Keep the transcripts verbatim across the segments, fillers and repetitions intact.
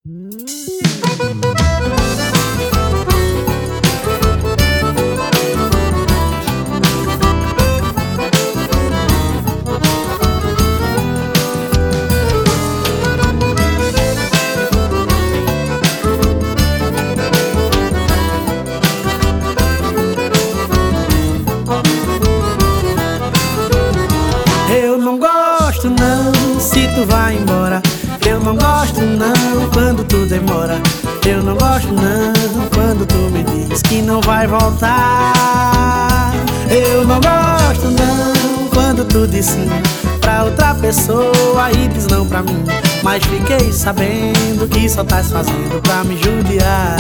Eu não gosto não se tu vai embora. Eu não gosto não quando tu demora. Eu não gosto não quando tu me diz que não vai voltar. Eu não gosto não quando tu diz sim pra outra pessoa e diz não pra mim. Mas fiquei sabendo que só estás fazendo pra me judiar.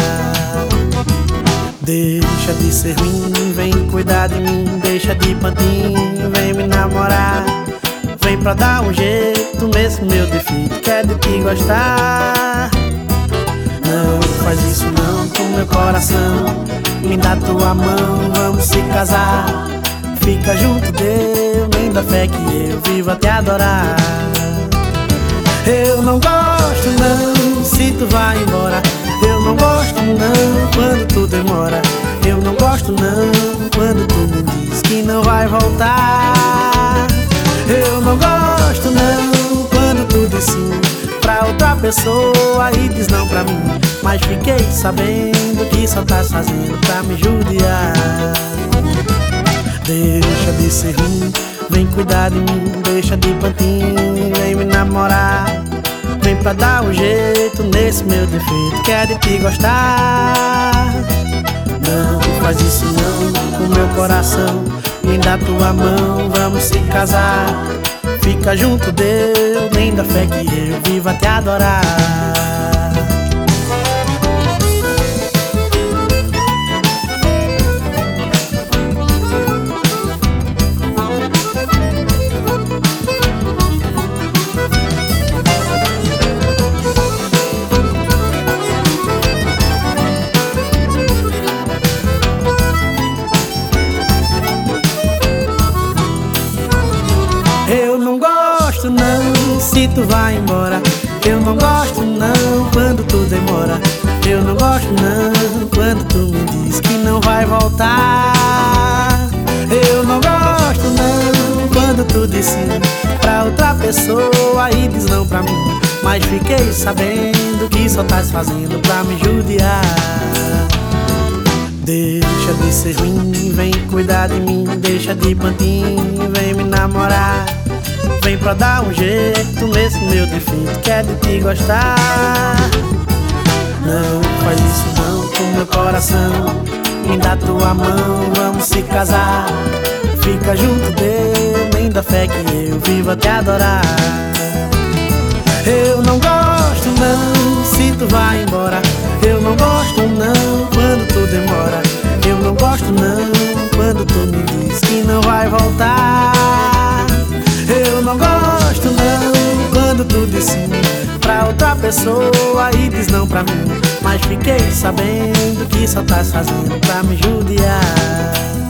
Deixa de ser ruim, vem cuidar de mim. Deixa de pantinho, vem me namorar. Vem pra dar um jeito nesse meu defeito que é de te gostar. Não faz isso não com meu coração. Me dá tua mão, vamos se casar. Fica junto deu, nem da fé que eu vivo a te adorar. Eu não gosto não se tu vai embora. Eu não gosto não quando tu demora. Eu não gosto não quando tu me diz que não vai voltar. Eu não gosto não quando tu diz sim pra outra pessoa e diz não pra mim. Mas fiquei sabendo que só estás fazendo pra me judiar. Deixa de ser ruim, vem cuidar de mim. Deixa de pantinho, vem me namorar. Vem pra dar um jeito nesse meu defeito que é de te gostar. Não faz isso não com meu coração. Me dá tua mão, vamos se casar. Fica junto deu, nem da fé que eu vivo a te adorar. Eu não gosto não se tu vai embora. Eu não gosto não quando tu demora. Eu não gosto não quando tu me diz que não vai voltar. Eu não gosto não quando tu diz sim pra outra pessoa e diz não pra mim. Mas fiquei sabendo que só estás fazendo pra me judiar. Deixa de ser ruim, vem cuidar de mim. Deixa de pantinho, vem me namorar. Vem pra dar um jeito nesse meu defeito que é de te gostar. Não faz isso não com meu coração. Me dá tua mão, vamos se casar. Fica junto deu, nem da fé que eu vivo a te adorar. Eu não gosto não se tu vai embora. Eu não gosto não quando tu demora. Eu não gosto não quando tu me diz que não vai voltar. Eu não gosto não quando tu diz sim pra outra pessoa e diz não pra mim. Mas fiquei sabendo que só estás fazendo pra me judiar.